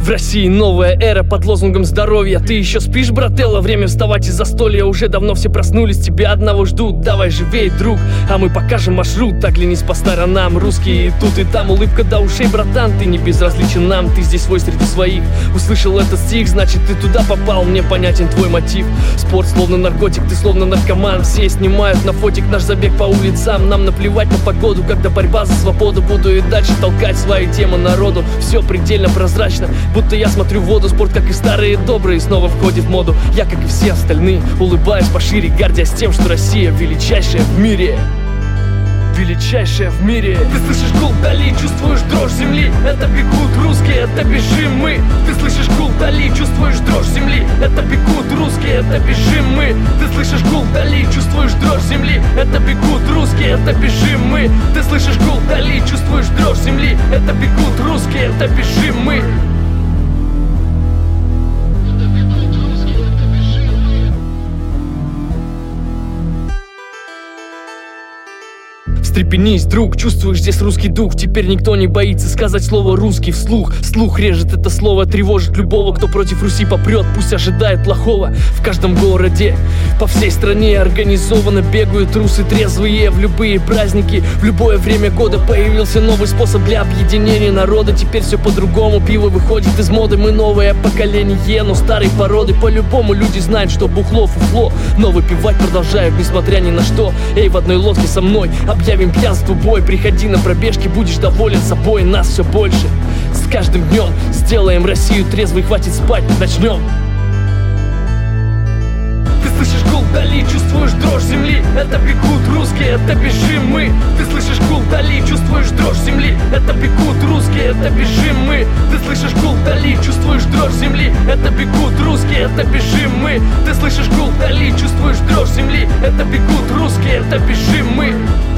В России новая эра под лозунгом здоровья. Ты еще спишь, брателло? Время вставать из застолья. Уже давно все проснулись, тебя одного ждут. Давай живей, друг, а мы покажем маршрут. Оглянись по сторонам, русские и тут и там. Улыбка до ушей, братан, ты не безразличен нам. Ты здесь свой среди своих. Услышал этот стих, значит ты туда попал. Мне понятен твой мотив. Спорт словно наркотик, ты словно наркоман. Все снимают на фотик наш забег по улицам. Нам наплевать на погоду, когда борьба за свободу. Буду и дальше толкать свои темы народу. Все предельно прозрачно, будто я смотрю в воду. Спорт, как и старые добрые, снова входит в моду. Я, как и все остальные, улыбаюсь пошире, гордясь тем, что Россия величайшая в мире. Величайшая в мире. Ты слышишь гул вдали, чувствуешь дрожь земли. Это бегут русские, это бежим мы. Ты слышишь гул вдали, чувствуешь дрожь земли. Это бегут русские, это бежим мы. Ты слышишь гул вдали, чувствуешь дрожь земли. Это бегут русские, это бежим мы. Ты слышишь гул вдали, чувствуешь дрожь земли. Это бегут русские, это бежим мы. Встрепенись, друг, чувствуешь здесь русский дух. Теперь никто не боится сказать слово «русский» вслух. Слух режет это слово, тревожит любого, кто против Руси попрет. Пусть ожидает плохого. В каждом городе, по всей стране организованно бегают русы трезвые. В любые праздники, в любое время года появился новый способ для объединения народа. Теперь все по-другому, пиво выходит из моды. Мы новое поколение, но старой породы. По-любому люди знают, что бухло, фуфло, но выпивать продолжают, несмотря ни на что. Эй, в одной лодке со мной объявим пьянству бой. Приходи на пробежки, будешь доволен собой. Нас все больше, с каждым днем сделаем Россию трезвой, хватит спать, начнем. Ты слышишь гул вдали, чувствуешь дрожь земли. Это бегут русские, это бежим мы. Ты слышишь гул вдали, чувствуешь дрожь земли. Это бегут русские, это бежим мы. Ты слышишь гул вдали, чувствуешь дрожь земли. Это бегут русские, это бежим мы. Ты слышишь гул вдали, чувствуешь дрожь земли. Это бегут русские, это бежим мы.